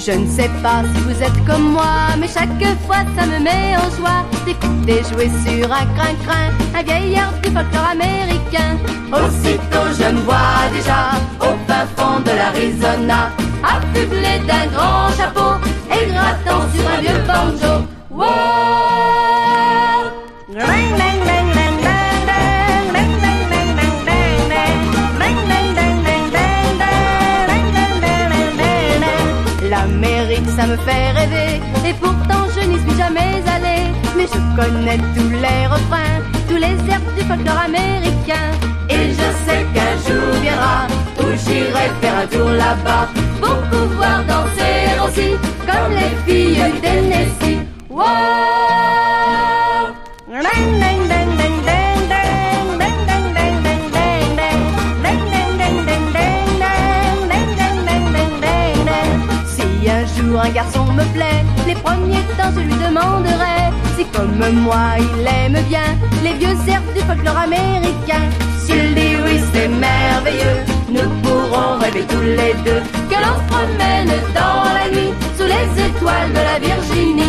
Je ne sais pas si vous êtes comme moi, mais chaque fois ça me met en joie d'écouter jouer sur un crin-crin un vieillard du folklore américain. Aussitôt je me vois déjà au fin fond de l'Arizona, affublé d'un grand chapeau et grattant sur un vieux banjo. Wow! L'Amérique ça me fait rêver, et pourtant je n'y suis jamais allé. Mais je connais tous les refrains, tous les airs du folklore américain. Et je sais qu'un jour viendra où j'irai faire un tour là-bas pour pouvoir danser aussi comme les filles du Tennessee. Wow! Si un jour un garçon me plaît, les premiers temps je lui demanderai si comme moi il aime bien les vieux airs du folklore américain. S'il dit oui c'est merveilleux, nous pourrons rêver tous les deux que l'on se promène dans la nuit sous les étoiles de la Virginie.